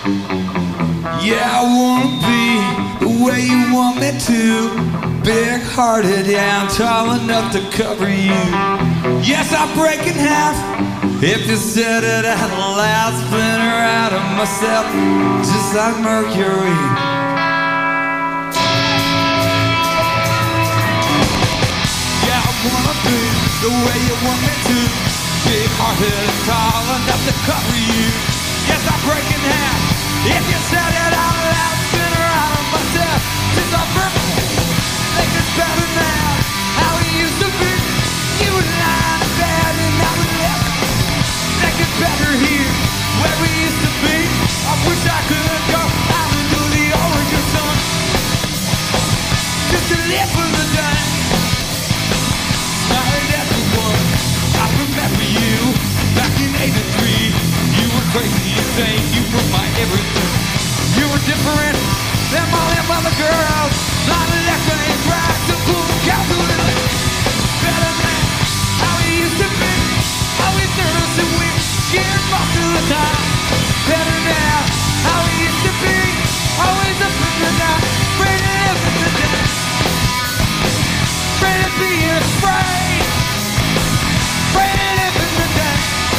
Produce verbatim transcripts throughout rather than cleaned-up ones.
Yeah, I wanna be the way you want me to. Big-hearted, yeah, I'm tall enough to cover you. Yes, I'll break in half if you said it out loud. Splinter out of myself just like Mercury. Yeah, I wanna be the way you want me to. Big-hearted, tall enough to cover you. Yes, I'll break in half if you said it out loud. Splinter out of myself just like Mercury. Think it's better now, how it used to be. You were lying in bed and I was left. Think it's better here, where we used to be. I wish I could go out into the Oregon sun, just to live for the day. Sorry everyone, I remember you back in eighty-three. You were crazy, insane, you were my everything. You were different than all them other girls. Not an equity drag to pull the calculator. Better than how we used to be. Always nervous and weak, scared most of the time. Better now, how we used to be. Always up in the night, afraid to live in the day. Afraid of being afraid. Afraid to live in the day.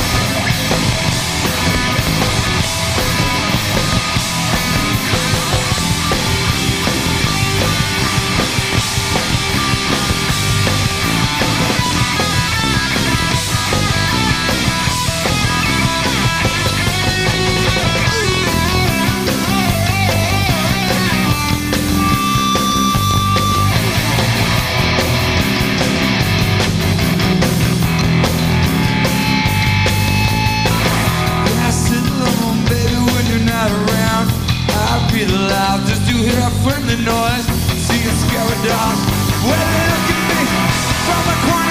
Loud just to hear a friendly noise. See a scary dog. Well, look at me from a corner.